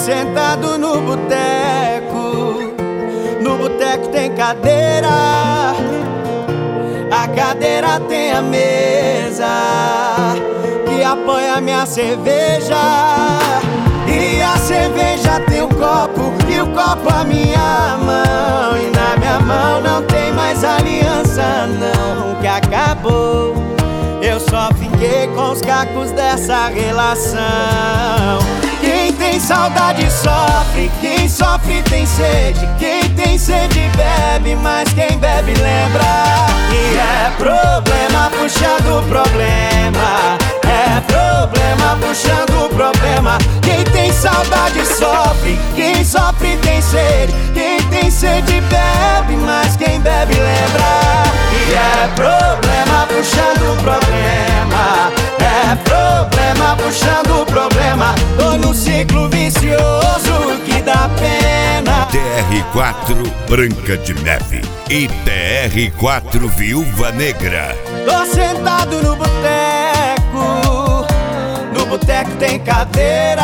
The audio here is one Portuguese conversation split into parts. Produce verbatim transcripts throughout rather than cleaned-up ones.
sentado no boteco. No boteco tem cadeira, a cadeira tem a mesa que apoia minha cerveja. E a cerveja tem o copo, e o copo a minha mão. E na minha mão não tem mais aliança não, que acabou. Eu só fiquei com os cacos dessa relação. Quem tem saudade sofre, quem sofre tem sede. Quem tem sede bebe, mas quem bebe lembra. E é problema puxando problema, é problema puxando problema. Quem tem saudade sofre, quem sofre tem sede. Quem tem sede bebe, mas quem bebe lembra. E é problema puxando problema, é problema puxando problema. Tô no ciclo vicioso que dá pena. T R quatro Branca de Neve e T R quatro Viúva Negra. Tô sentado no boteco, no boteco tem cadeira,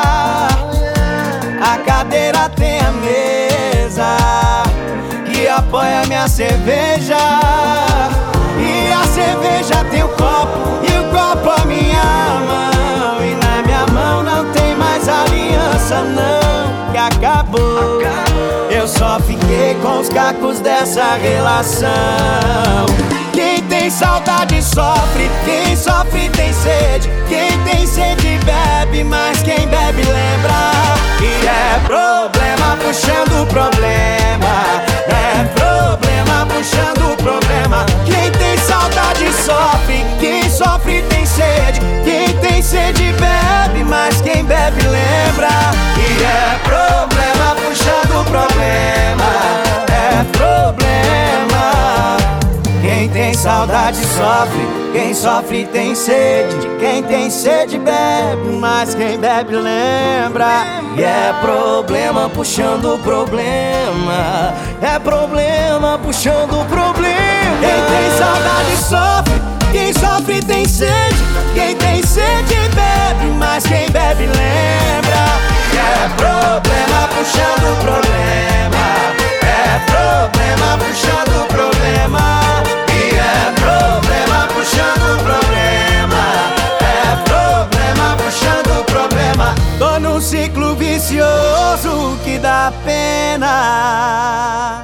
a cadeira tem a mesa que apoia minha cerveja. E a cerveja tem o copo, e o copo a minha mão. E na minha mão não tem mais aliança não, que acabou. Eu só fiquei com os cacos dessa relação. Quem tem saudade sofre, quem sofre tem sede. Quem tem sede bebe, mas quem bebe lembra. E é problema puxando problema, é problema puxando problema. Quem tem saudade sofre, quem sofre tem sede. Quem tem sede bebe, mas quem bebe lembra. E é problema puxando problema, é problema. Quem tem saudade sofre, quem sofre tem sede. Quem tem sede bebe, mas quem bebe lembra. E é problema puxando problema, é problema puxando problema. Quem tem saudade sofre, quem sofre tem sede. Quem tem sede bebe, mas quem bebe lembra. E é problema puxando problema, é problema puxando problema. E é problema puxando problema, é problema puxando problema. Tô num ciclo vicioso que dá pena.